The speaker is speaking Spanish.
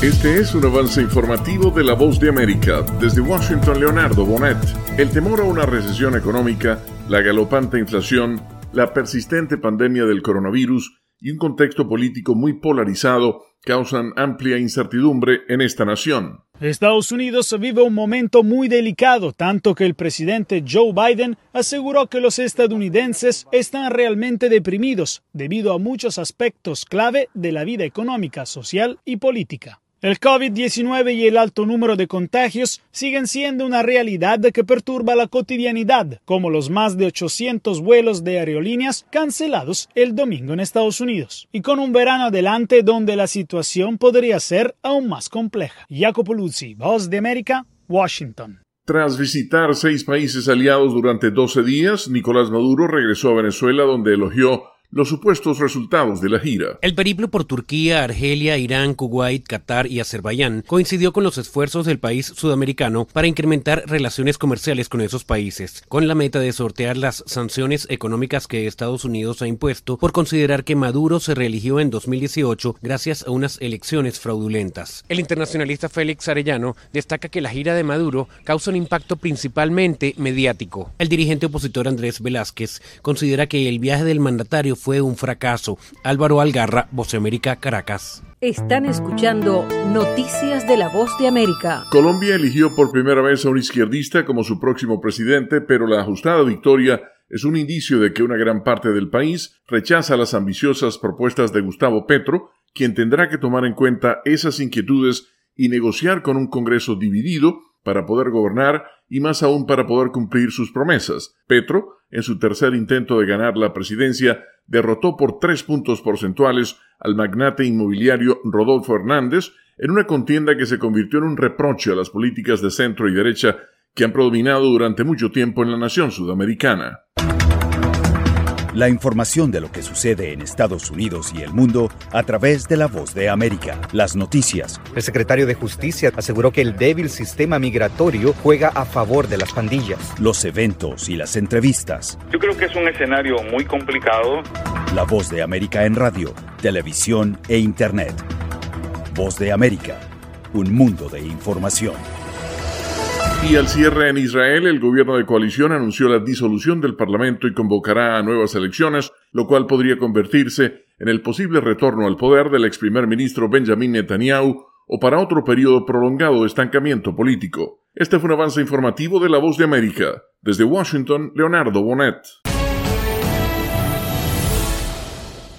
Este es un avance informativo de La Voz de América. Desde Washington, Leonardo Bonet. El temor a una recesión económica, la galopante inflación, la persistente pandemia del coronavirus y un contexto político muy polarizado causan amplia incertidumbre en esta nación. Estados Unidos vive un momento muy delicado, tanto que el presidente Joe Biden aseguró que los estadounidenses están realmente deprimidos debido a muchos aspectos clave de la vida económica, social y política. El COVID-19 y el alto número de contagios siguen siendo una realidad que perturba la cotidianidad, como los más de 800 vuelos de aerolíneas cancelados el domingo en Estados Unidos, y con un verano adelante donde la situación podría ser aún más compleja. Jacopo Luzzi, Voz de América, Washington. Tras visitar 6 países aliados durante 12 días, Nicolás Maduro regresó a Venezuela, donde elogió los supuestos resultados de la gira. El periplo por Turquía, Argelia, Irán, Kuwait, Qatar y Azerbaiyán coincidió con los esfuerzos del país sudamericano para incrementar relaciones comerciales con esos países, con la meta de sortear las sanciones económicas que Estados Unidos ha impuesto por considerar que Maduro se reeligió en 2018 gracias a unas elecciones fraudulentas. El internacionalista Félix Arellano destaca que la gira de Maduro causa un impacto principalmente mediático. El dirigente opositor Andrés Velázquez considera que el viaje del mandatario fue un fracaso. Álvaro Algarra, Voz de América, Caracas. Están escuchando Noticias de la Voz de América. Colombia eligió por primera vez a un izquierdista como su próximo presidente, pero la ajustada victoria es un indicio de que una gran parte del país rechaza las ambiciosas propuestas de Gustavo Petro, quien tendrá que tomar en cuenta esas inquietudes y negociar con un Congreso dividido para poder gobernar y más aún para poder cumplir sus promesas. Petro, en su tercer intento de ganar la presidencia, derrotó por 3 puntos porcentuales al magnate inmobiliario Rodolfo Hernández en una contienda que se convirtió en un reproche a las políticas de centro y derecha que han predominado durante mucho tiempo en la nación sudamericana. La información de lo que sucede en Estados Unidos y el mundo a través de La Voz de América. Las noticias. El secretario de Justicia aseguró que el débil sistema migratorio juega a favor de las pandillas. Los eventos y las entrevistas. Yo creo que es un escenario muy complicado. La Voz de América en radio, televisión e internet. Voz de América, un mundo de información. Y al cierre en Israel, el gobierno de coalición anunció la disolución del Parlamento y convocará a nuevas elecciones, lo cual podría convertirse en el posible retorno al poder del ex primer ministro Benjamin Netanyahu o para otro periodo prolongado de estancamiento político. Este fue un avance informativo de La Voz de América. Desde Washington, Leonardo Bonet.